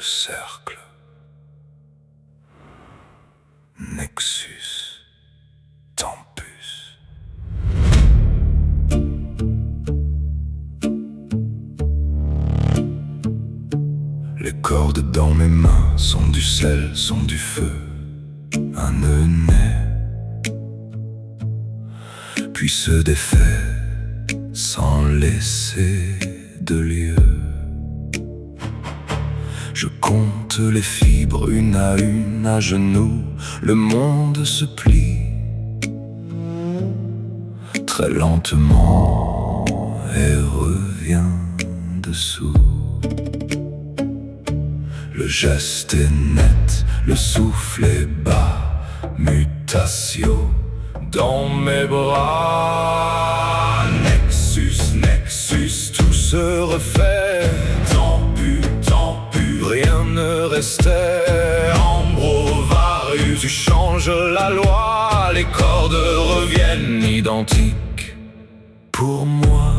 cercle. Nexus Tempus. Les cordes dans mes mains sont du sel, sont du feu. Un nœud naît, puis se défait sans laisser de lieu. Je compte les fibres une à une, à genoux, le monde se plie très lentement et revient dessous. Le geste est net, le souffle est bas, mutatio dans mes bras. Nexus, nexus, tout se refait. Tempus, rien ne restait. Ambrovarius, tu changes la loi, les cordes reviennent identiques pour moi.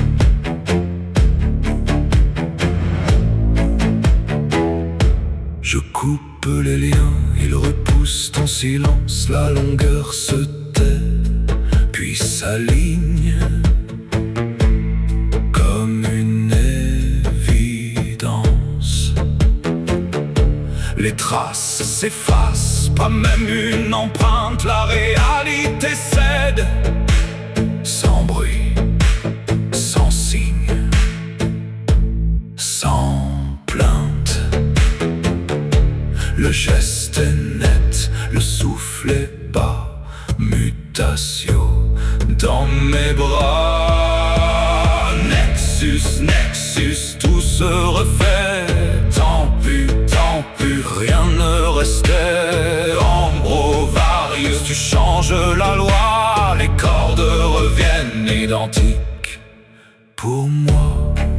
Je coupe les liens, ils repoussent en silence, la longueur se tait, puis s'aligne comme une évidence. Les traces s'effacent, pas même une empreinte, la réalité cède, sans bruit, sans signe, sans plainte. Le geste est net, le souffle est bas, mutatio dans mes bras. Nexus, nexus, tout se refait. Tempus, rien ne restait. Ambrovarius, tu changes la loi, les cordes reviennent identiques pour moi.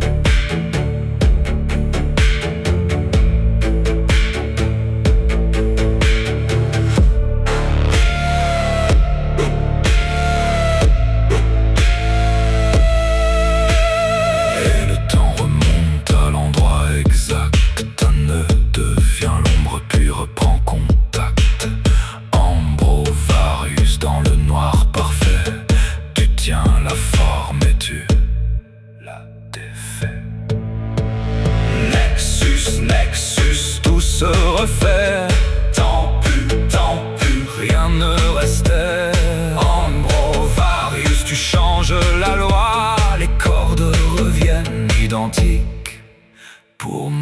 Nexus, tout se refait. Tempus, rien ne restait. Ambrovarius, tu changes la loi, les cordes reviennent identiques pour moi.